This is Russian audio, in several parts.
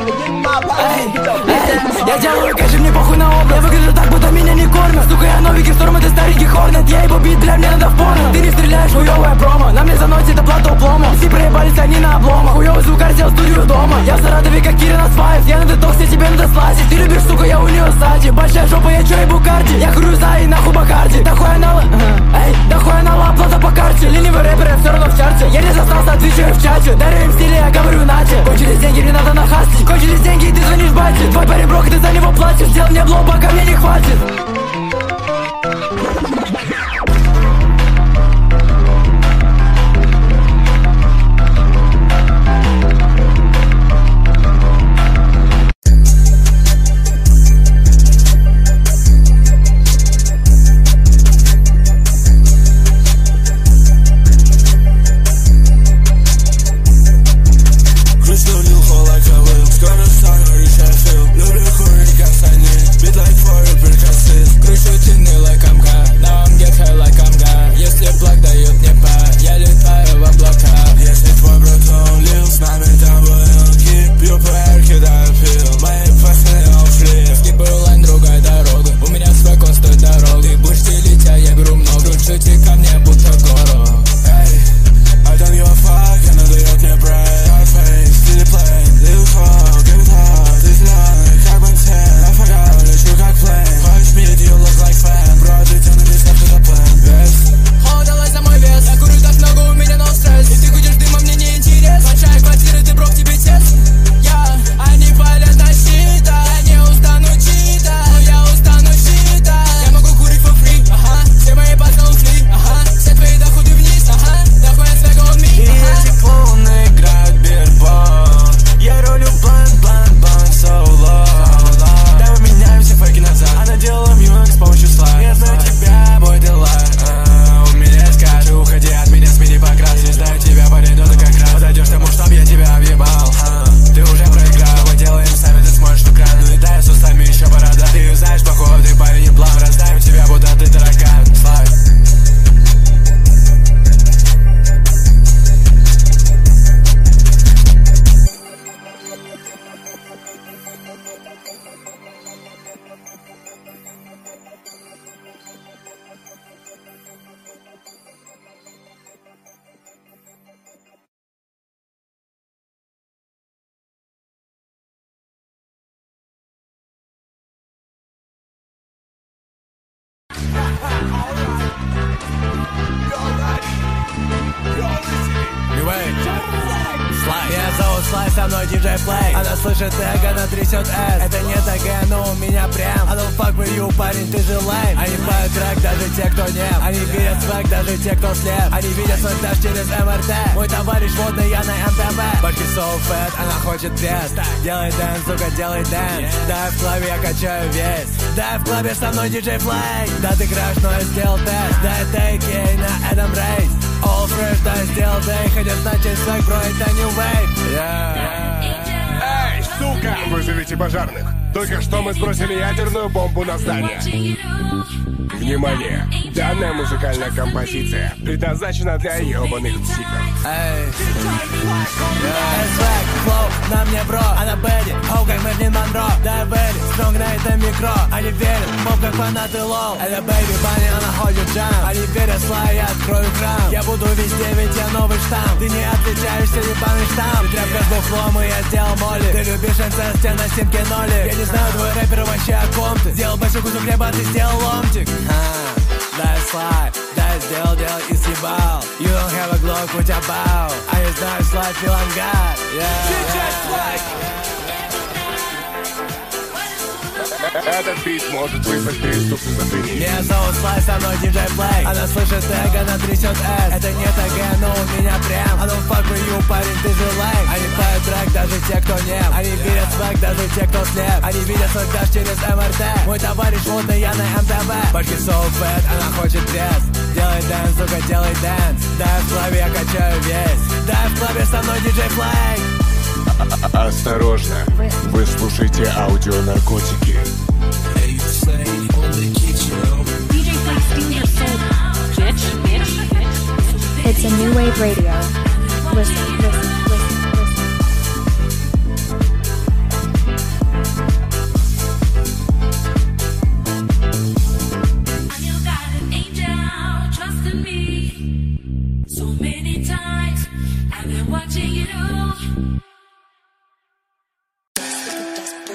Я делаю кэши, мне похуй на область. Я выгляжу так, будто меня не кормят. Сука, я новенький Шторм, это старенький Хорнет. Я его бит, бля, мне надо в порно. Ты не стреляешь, хуёвая промо. На мне заносит оплату плома. Все проебались, они на обломах. Хуёвый звукарь сделал студию дома. Я в Саратове, как Кирин Асфаев. Я на детоксе, тебе надо слазить. Ты любишь, сука, я у неё сзади. Большая жопа, я чё ебу карди. Я хрюза и нахуй Бакарди. Да хуй анала, эй, да хуй анала, оплата по карте. Ленивый рэпер, я всё равно в чарте. Я не застался, отвечаю в чате. Дарю им стиле, я говорю нате. Кончились деньги, мне надо нахастить. Кончились деньги, и ты звонишь бате. Твой парень брок, и ты за него платишь. Сделал мне блок, пока мне не хватит. Меня зовут Слай, со мной диджей Плей. Она слышит эг, она трясет эс. Это не ТГ, но у меня прям. I don't fuck with you, парень, ты же лайм. Они поют трек, даже те, кто не. Они видят свэг, даже те, кто слеп. Они видят свой дашь через МРТ. Мой товарищ водный, я на МТВ. Башки so fat, она хочет пресс. Делай дэнс, сука, делай дэнс. Да, в клабе я качаю весь. Да, в клабе со мной диджей Плей. Да, ты краш, но я сделал тест. Да, это AK на этом рейс. All fresh, да, сделал дэй. Хотят начать свэг, бро, это new wave. Эй, сука! Вызовите пожарных. Только что мы сбросили ядерную бомбу на здание. Внимание! Данная музыкальная композиция предназначена для ебаных психов. Свэг, флоу, на мне бро. Она Бэдди, оу, как Мерлин Монро. Да, Бэдди, стронг на этом микро. Они верят, моп как фанаты лоу. Это Бэйби Банни, она ходит джам. Они верят, Слай, я открою кран. Я буду везде, ведь я новый штамм. Ты не отличаешься, ебаный штамм. Ты тряпка с бухлом, и я сделал моли. Ты любишь инцест, тебя на симке ноли. Я не знаю, твой рэпер вообще о ком ты. Сделал большой кусок хлеба, а ты сделал ломтик. Да, Слай, да, сделал дело и съебал. You don't have a glow, путь обал. А я знаю, Слай, feel I'm God. Этот бит может вызвать приступ шизофрении. Меня зовут Слай, со мной диджей Плей. Она слышит эг, она трясет эс. Это не ТГ, но у меня прям. I don't fuck with you, парень, ты же лайм. Они поют трек, даже те, кто не. Они видят свэг, даже те, кто слеп. Они видят свой дашь через МРТ. Мой товарищ водный, я на МТВ. Башки so fat, она хочет пресс. Делай дэнс, сука, делай дэнс. Да, в клабе я качаю весь. Да, в клабе со мной диджей Плей. Осторожно, вы слушаете аудионаркотики. It's a new wave radio. Listen, listen, listen, listen.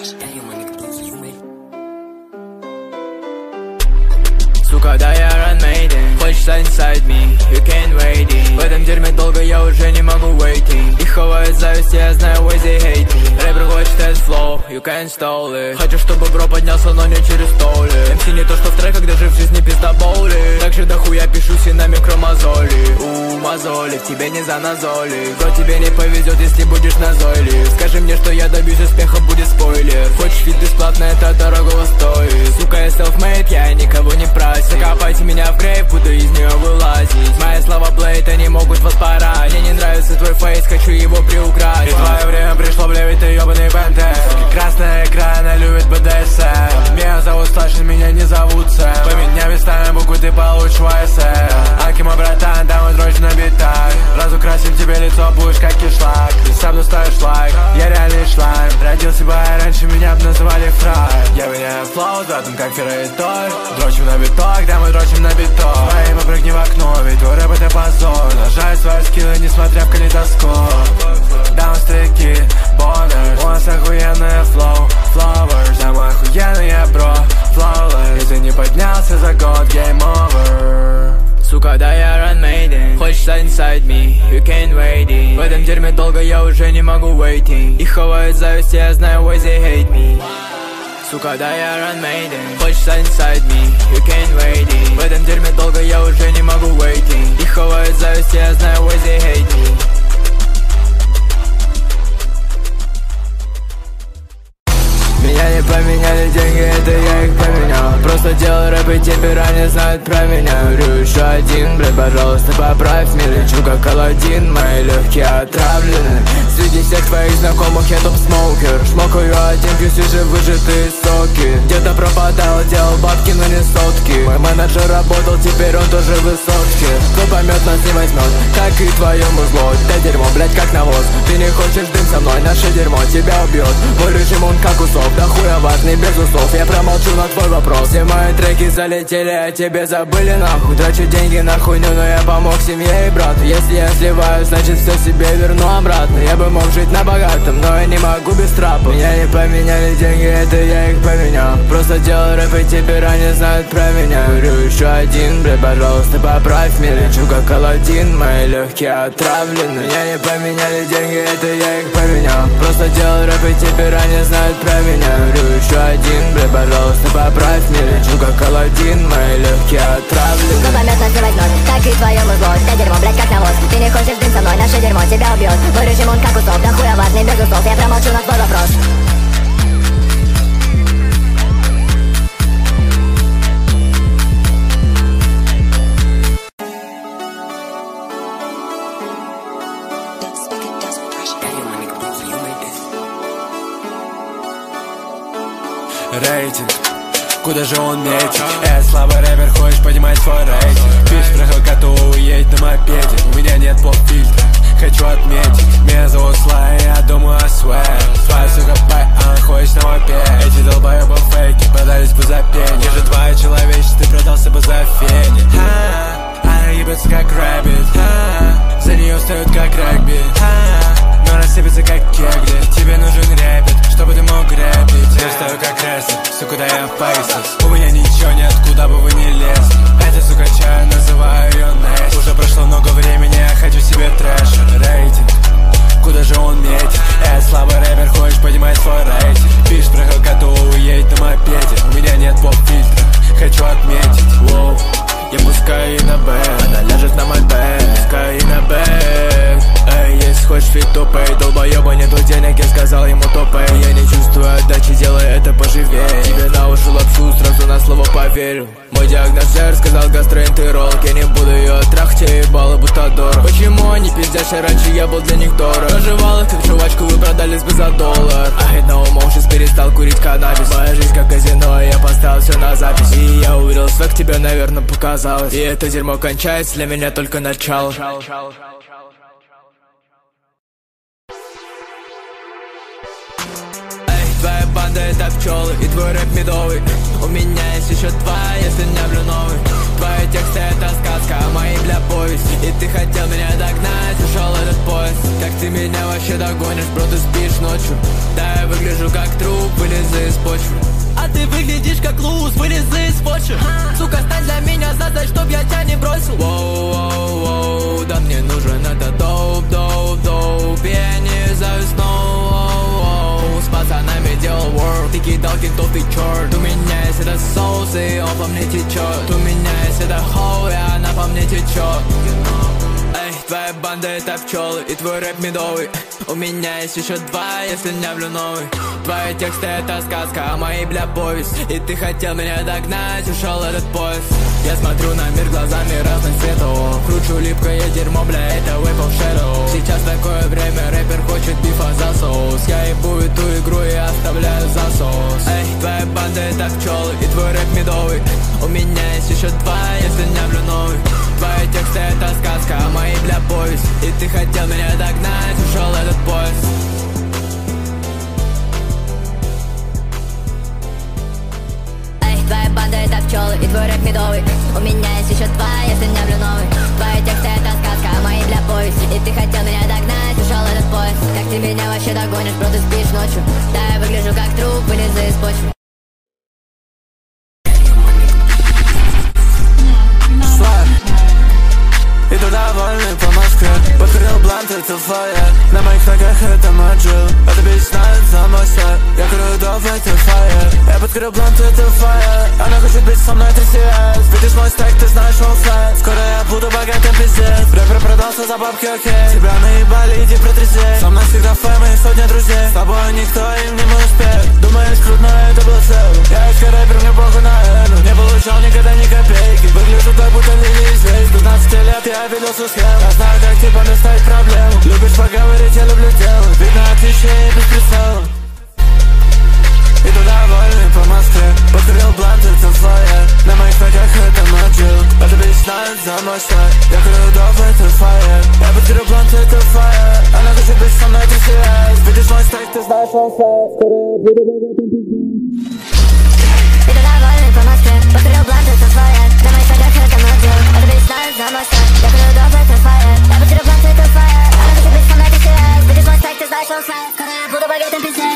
Сука, да я ранмейден, хочешь inside me, you can't wait it. В этом дерьме долго я уже не могу waiting. Их ховают зависть, я знаю why they hate me. Рэпер хочет test flow, you can't stall it. Хочу, чтобы бро поднялся, но не через столи. MC не то, что в треках, даже в жизни пиздоболи. Так же дохуя пишу на микромозоли. Мозоли, в тебе не за назоли. Но тебе не повезет, если будешь назойлив. Скажи мне, что я добьюсь успеха, будет спойлер. Хочешь фит бесплатно, это дорогого стоит. Сука, я self-made, я никого не просил. Закопайте меня в грейв, буду из нее вылазить. Мои слова блейд, они могут вас порать. Мне не нравится твой фейс, хочу его приукрасить. И твое время пришло, блевить, ты ебаный бенте. Красная экрана любит БДСМ. Меня зовут Слашин, меня не зовут Сэм. Поменяй местами буквы, ты получишь ВСМ. Аки мой братан, там и дрочь на битах. Разукрасим тебе лицо, будешь как кишлак. Ты сам ставишь лайк, я реальный шлайм. Родился бы я раньше, меня б называли фрай. Я меняю флоу, затем как Феррей Той. Дрочим на биток, да мы дрочим на биток. Мои попрыгни в окно, ведь твой рэп это позор. Нажай свои скиллы, несмотря в калейдоскоп. Даунстреки, боннерс. У нас охуенная флоу, flowers. Да мы охуенные, бро, flawless. Если не поднялся за год, game over. Сука, да я ранмейден, хочешь inside me, you can't wait it. В этом дерьме долго я уже не могу waiting. Их ховают зависть, я знаю why they hate me. Сука, да я ранмейден, хочешь inside me, you can't wait it. В этом дерьме долго я уже не могу waiting. Их ховают зависть, я знаю why they hate me. Меня не поменяли деньги, это я их поменял. Просто делал рэп и теперь они знают про меня. Говорю еще один, блядь, пожалуйста, поправь. Me лечу как Аладдин, мои легкие отравлены. Среди всех твоих знакомых я топ-смоукер. Шмокаю один, пью свежие выжатые соки. Где-то пропадал, делал бабки, но не сотки. Мой менеджер работал, теперь он тоже в высотке. Кто поймет, нас не возьмет, как и твоему зло. Да дерьмо, блядь, как навоз. Ты не хочешь дым со мной, наше дерьмо тебя убьет. Мой режим, он как усов. Да хуя важный, без усов, я промолчу на твой вопрос. Все мои треки залетели, а тебе забыли нахуй. Трачу деньги на хуйню, но я помог семье и брату. Если я сливаю, значит все себе верну обратно. Я бы мог жить на богатом, но я не могу без трапа. Меня не поменяли деньги, это я их поменял. Просто делал рэп и теперь они знают про меня. Говорю еще один, блядь, пожалуйста, поправь. Me лечу как Аладдин, мои легкие отравлены. Меня не поменяли деньги, это я их поменял. Просто делал рэп и теперь они знают про меня. Говорю еще один, блядь, пожалуйста, поправь. Me лечу как Аладдин, мои легкие отравлены. Кто поймет, нас не возьмет, как и твоему зло. Да дерьмо, блядь, как навоз. Ты не хочешь дым со мной, наше дерьмо тебя убьет. Мой режим, он как усов, да хуя важный, без усов. Я промолчу на твой вопрос. Рейтинг, куда же он метит? Слабый рэпер, хочешь поднимать свой рейтинг? Пишешь про Хелкату, уедь на мопеде. У меня нет поп-фильтра, хочу отметить. Меня зовут Слай, я думаю о свэр. Твоя сука пай, ходишь на мопед. Эти долбоебы фейки продались бы за пень. Я же твое человечество, ты продался бы за фени. Она ебется как рэббит, за нее встают как регби, но рассыпется как кегли. Тебе нужен рэпит, чтобы ты мог рэпить. Я стою как рестлер, сука, да я фейслес. У меня ничего нет, куда бы вы ни лезли. Это, сука, чай, называю ее Несси. Уже прошло много времени, я хочу себе трэша. Рейтинг, куда же он метит? Слабый рэпер, хочешь поднимать свой рейтинг? Пишешь про Хелкату, уедь на мопеде. У меня нет поп-фильтра, хочу отметить. Воу, я пускаю и на бэк, она ляжет на мой бэк. Пускаю и на бэк. Эй, если хочешь фит, то пэй. Долбоеба нету денег, я сказал ему то пэй. Я не чувствую отдачи, делай это поживее. Тебе на уши лапшу, сразу на слово поверил. Мой диагноз жир, сказал гастроэнтеролог. Я не буду ее трахать, я ебала будто дорог. Почему они пиздят, раньше я был для них дорог. Наживал их как жвачку, вы продались бы за $1. I had no emotions, перестал курить каннабис. Моя жизнь как казино, я поставил все на запись. И я уверил, свек тебе, наверное, показалось. И это дерьмо кончается, для меня только начало. Твоя банда это пчелы и твой рэп медовый. У меня есть еще твоя, если не блю новый. Твои тексты это сказка, а мои бля повесть. И ты хотел меня догнать, ушел этот поезд. Как ты меня вообще догонишь, бро, ты спишь ночью? Да, я выгляжу как труп, или почву. А ты выглядишь как луз, вылезай из почвы. Сука, стань для меня задой, чтоб я тебя не бросил. Воу-воу-воу, да мне нужен этот доуп. Я не зависну. С пацанами делал work. Ты кидал кентов, ты черт. У меня есть этот соус, и он по мне течет. У меня есть эта хоу, и она по мне течет. Эй, твоя банда это пчелы, и твой рэп медовый. У меня есть еще два, если не влю новый. Твои тексты это сказка, а мои бля повесть. И ты хотел меня догнать, ушел этот поезд. Я смотрю на мир глазами разных цветов. Кручу липкое дерьмо, бля, это Whip of Shadow. Сейчас такое время, рэпер хочет бифа за соус. Я ебу эту игру и оставляю засос. Эй, твоя банда это пчелы, и твой рэп медовый. У меня есть еще два, если не влю новый. Твои тексты это сказка, а мои бля повесть. И ты хотел меня догнать, ушел этот поезд. Эй, твоя банда это пчелы, и твой рэп медовый. У меня есть еще два, если не влю новый. Твои тексты это сказка, а мои бля повесть. И ты хотел меня догнать, ушел этот поезд. Как ты меня вообще догонишь, бро, ты спишь ночью. Да, я выгляжу как труп, вылезай из почвы. Иду довольный по Москве, подкурил блант, это фаер. На моих ногах это маджил, это бич знает за мой свет. Я курю дов, это фаер. Я подкурил блант, это фаер. Она хочет быть со мной 3CS. Видишь мой стек, ты знаешь он флэт. Скоро я буду богатым пиздец. Рэпер продался за бабки, окей. Тебя наебали, иди протрезей. Со мной всегда фэм и сотня друзей. С тобой никто им не мой успех. Думаешь, круто, но это был цель. Я искал рэпер, мне похуй на это. Не получал никогда ни копейки. Выгляжу так, будто лилии здесь. 15 лет я виделся с кем. Я знаю, как типа доставить проблему. Любишь поговорить, я люблю делать. Видно отличие и без прицела. Иду довольный по Москве, подкурил блант, это флайер. На моих ногах это маджил, это бич знает за мой свет. Я курю дов, это фаер. Я подкурил блант, это фаер. Она хочет быть со мной 3CS. Видишь мой стек, ты знаешь он флэт. Скоро я буду богатым пиздец. Иду довольный по Москве, подкурил блант, это флайер. На моих ногах это маджил, это бич знает за мой свет. Я курю дов, это фаер. Я подкурил блант, это фаер. Она хочет быть со мной 3CS. Видишь мой стек, ты знаешь он флэт. Скоро я буду богатым пиздец.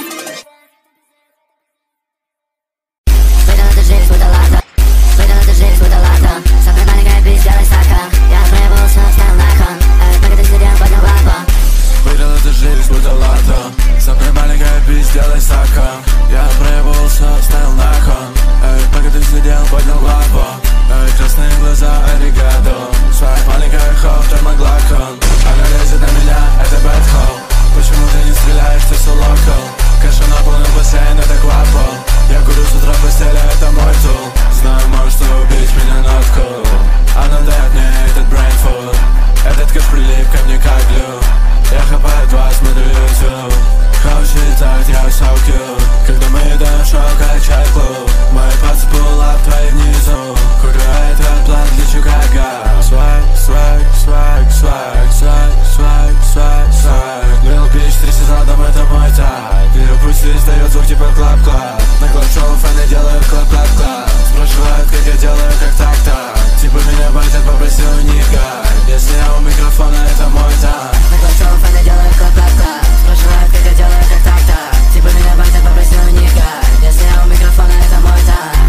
Жизнь будто лото, выдал эту жизнь будто лото. Самая маленькая бич, делай сака. Я проебался, встал на кон. Пока ты сидел, поднял лапу. Выдал эту жизнь будто лото. Самая маленькая бич, делай сака. Я проебался, встал на кон. Пока ты сидел, поднял лапу. Красные глаза, аригато. Своя маленькая хоу, термоглакон. Она лезет на меня, это bad hoe. Почему ты не стреляешь, ты so local? Каша наполнил бассейн, это квапо. Я курю с утра в постели, это мой тул. Знаю, может убить меня not cool. Она дает мне этот brain food. Этот кэш прилип ко мне как глю. Я хапаю два, смотрю YouTube. How считать, я so cute. Когда мы едем шоу, качай клуб. Мои пацы pull up, твои внизу. Курю этот план, лечу как газ. Swag, swag, swag, swag, swag, swag, swag, swag. Lil bitch, 3 сезона, это мой тайп. Вижу, пусть издает звук типа клап-клап. На клап-шоу фэны делают клап-клап-клап. Спрашивают, как я делаю, как так-так. Типа меня батят, попросил у них гайд. Если я у микрофона, это мой тайм. На клап-шоу фэны делают клап-клап-клап. Спрашивают, как я делаю, как так-так. Типа меня батят, попросил у них гайд. Если я у микрофона, это мой тайм.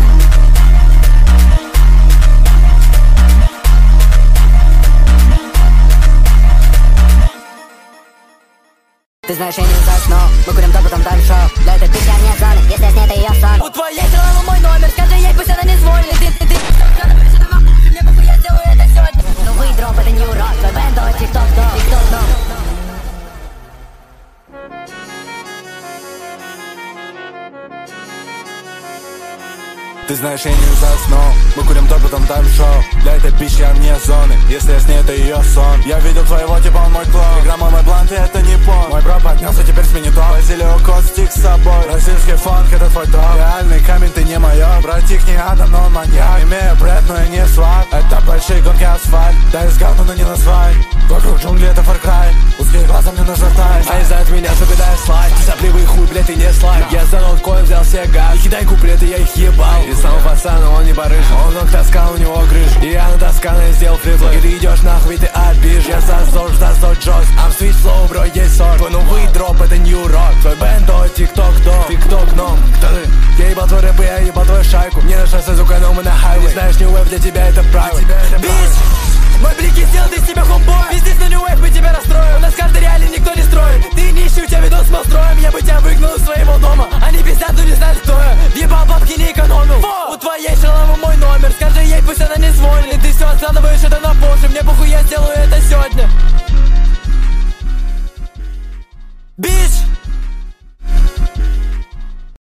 Ты знаешь, я не засну. Мы курим то, потом там шоу. Для этой пищи вне зоны, если я снята ее сон. У твоей стрелы мой номер, скажи ей, пусть она не звонит. Ты мне похуй, я сделаю это сегодня. Новый дроп, это не урод. Твой бэндо, тик-ток, тик-ток, Ты знаешь, я не засну. Мы курим то, потом там шоу. Для этой пищи вне зоны, если я с ней, это ее сон. Я видел твоего типа, он мой клон. Грамма мой блант, и это не пон. Мой бро поднялся, теперь смени тон. Базилио Костик с собой. Российский фанк, это твой топ. Реальный камень, ты не моё. Братик не Адам, но он маньяк. Имею бред, но я не сват. Это большие гонки асфальт. Да и сгадну, но не назвай. Вокруг джунгли, это Far Cry. Узкие глаза, мне нужно тайм. А из-за от меня сука, дай слайд. Сопливый хуй, блядь, ты не слайд. Я за ноуткоин взял себе газ. И кидай куплеты, я их ебал. И сам пацан, он не барыжил. Он ног таскал, у него грыж. И я натасканный сделал фриплы. И ты идешь нахуй, ты обижен. Я за ЗОЖ, джойс. I'm sweet slow, бро, есть сорт. Твой новый дроп, это new rock. Твой бэндо, тик-ток, дом. Тик-ток, ном. Кто ты? для тебя это правило. Бич! Мой блики сделал, ты с себя хомбой. Бизнес на New Wave, мы тебя расстроим. У нас карты реально никто не строит. Ты нищий, у тебя видос с строим. Я бы тебя выгнал из своего дома. Они пиздят, но не знают, кто я. Въебал бабки, не экономил. У твоей шалавы мой номер. Скажи ей, пусть она не звонит. Ты все откладываешь это на позже. Мне похуй, я сделаю это сегодня. Бич!